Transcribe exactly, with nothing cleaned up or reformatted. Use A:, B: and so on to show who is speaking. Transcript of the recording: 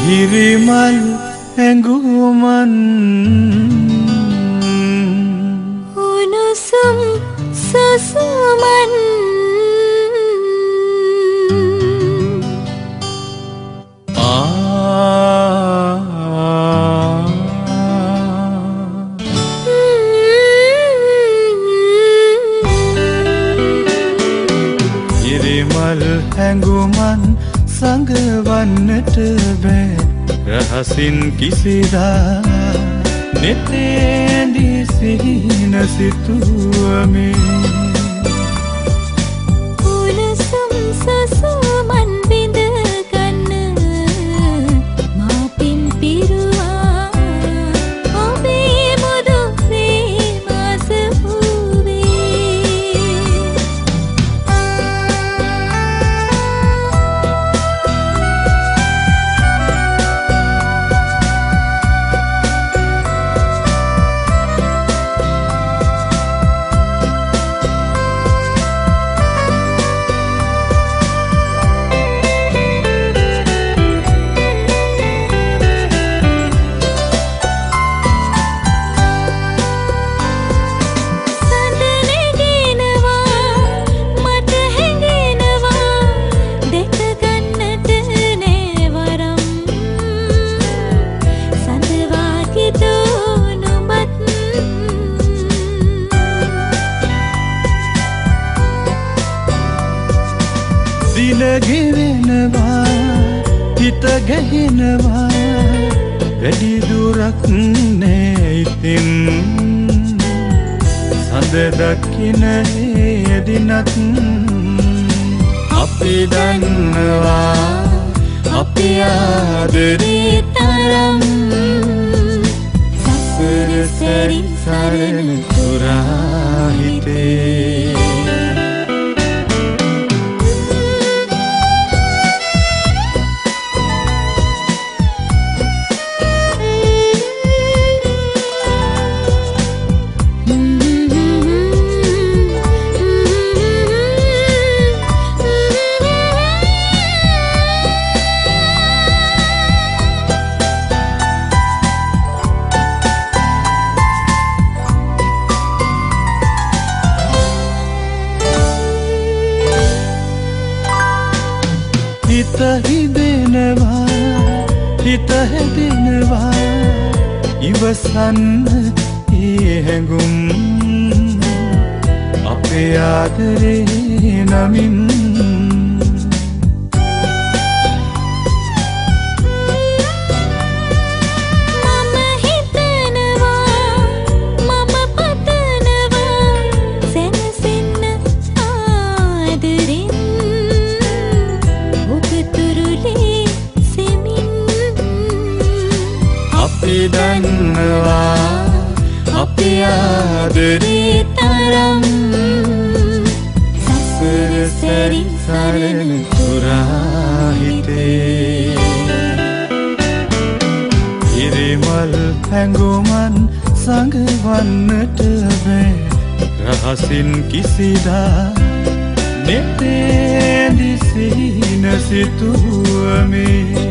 A: හිරිමල් ඇඟුමන්
B: උණුසුම් සසුමන්
A: හැඟුමන් සඟවන්නට බෑ රහසින් කිසිදා නෙතේඳි සිහින සිතුවමේ
B: උණුසුම් සසුමන් බිඳ ගන්න මා පින් පිරුවා ඔබේ මුදු ප්‍රේමස
A: දින ගෙවෙනවා හිත ගැහෙනවා වැඩි දුරක් නෑ ඉතින් සඳ දකින්න එදිනත් අපි දන්නවා අපි ආදරේ තරම් සසර සැරි සරණ තුරා හිතේ හිත හිදෙනවා හිත හැදෙනවා ඉවසන්න ඒ හැඟුම් අපේ ආදරේ නමින් අපි දන්නවා අපි ආදරේ තරම් සසර සැරි සරණ තුරා හිතේ හිරිමල් හැඟුමන් සඟවන්නට බෑ රහසින් කිසිදා නෙතේඳි සිහින සිතුවමේ